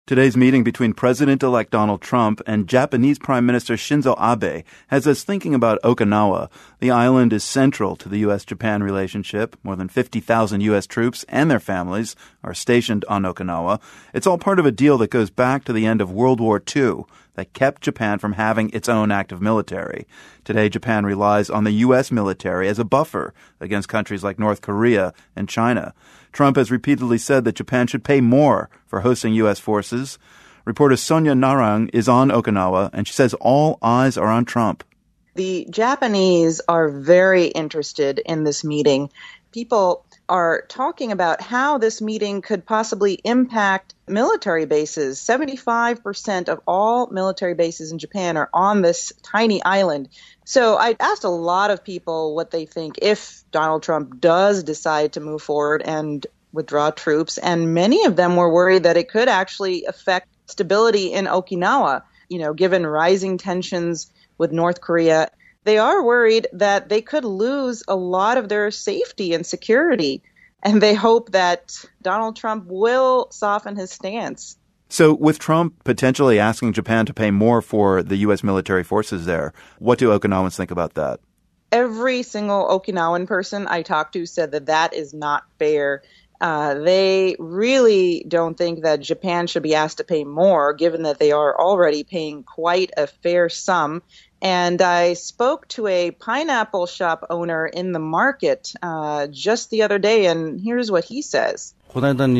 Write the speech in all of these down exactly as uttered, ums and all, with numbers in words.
Today's meeting between President-elect Donald Trump and Japanese Prime Minister Shinzo Abe has us thinking about Okinawa. The island is central to the U S Japan relationship. More than fifty thousand U S troops and their families are stationed on Okinawa. It's all part of a deal that goes back to the end of World War Two that kept Japan from having its own active military. Today, Japan relies on the U S military as a buffer against countries like North Korea and China. Trump has repeatedly said that Japan should pay more for hosting U S forces. Reporter Sonia Narang is on Okinawa, and she says all eyes are on Trump. The Japanese are very interested in this meeting. People are talking about how this meeting could possibly impact military bases. seventy-five percent of all military bases in Japan are on this tiny island. So I asked a lot of people what they think if Donald Trump does decide to move forward and withdraw troops, and many of them were worried that it could actually affect stability in Okinawa, you know, given rising tensions with North Korea. They are worried that they could lose a lot of their safety and security, and they hope that Donald Trump will soften his stance. So with Trump potentially asking Japan to pay more for the U S military forces there, what do Okinawans think about that? Every single Okinawan person I talked to said that that is not fair. Uh, they really don't think that Japan should be asked to pay more, given that they are already paying quite a fair sum. And I spoke to a pineapple shop owner in the market uh, just the other day, and here's what he says. He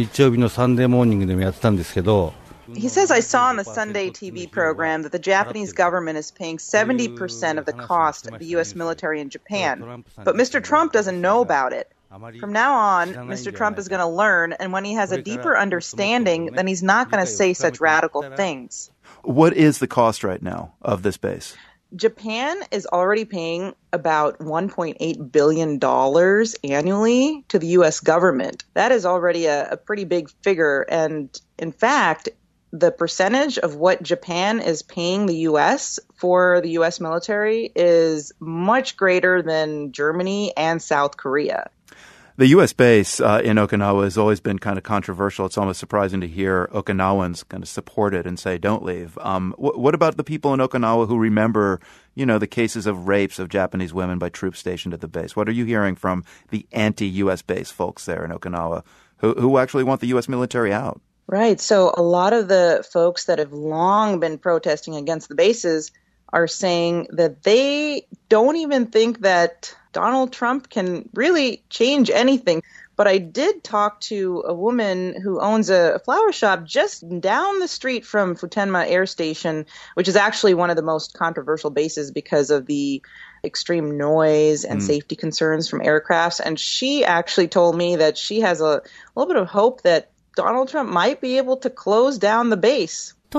says, I saw on the Sunday T V program that the Japanese government is paying seventy percent of the cost of the U S military in Japan, but Mister Trump doesn't know about it. From now on, Mister Trump is going to learn, and when he has a deeper understanding, then he's not going to say such radical things. What is the cost right now of this base? Japan is already paying about one point eight billion dollars annually to the U S government. That is already a, a pretty big figure. And in fact, the percentage of what Japan is paying the U S for the U S military is much greater than Germany and South Korea. The U S base uh, in Okinawa has always been kind of controversial. It's almost surprising to hear Okinawans kind of support it and say, don't leave. Um, wh- what about the people in Okinawa who remember, you know, the cases of rapes of Japanese women by troops stationed at the base? What are you hearing from the anti-U S base folks there in Okinawa who, who actually want the U S military out? Right. So a lot of the folks that have long been protesting against the bases are saying that they don't even think that Donald Trump can really change anything. But I did talk to a woman who owns a flower shop just down the street from Futenma Air Station, which is actually one of the most controversial bases because of the extreme noise and mm. safety concerns from aircrafts. And she actually told me that she has a little bit of hope that Donald Trump might be able to close down the base. She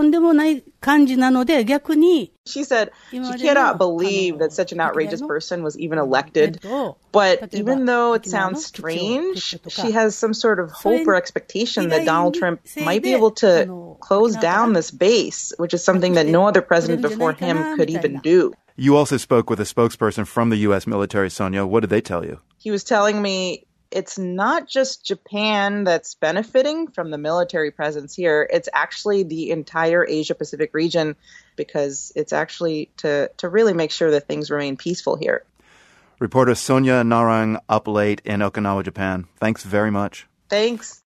said she cannot believe that such an outrageous person was even elected. But even though it sounds strange, she has some sort of hope or expectation that Donald Trump might be able to close down this base, which is something that no other president before him could even do. You also spoke with a spokesperson from the U S military, Sonia. What did they tell you? He was telling me it's not just Japan that's benefiting from the military presence here. It's actually the entire Asia-Pacific region because it's actually to, to really make sure that things remain peaceful here. Reporter Sonia Narang up late in Okinawa, Japan. Thanks very much. Thanks.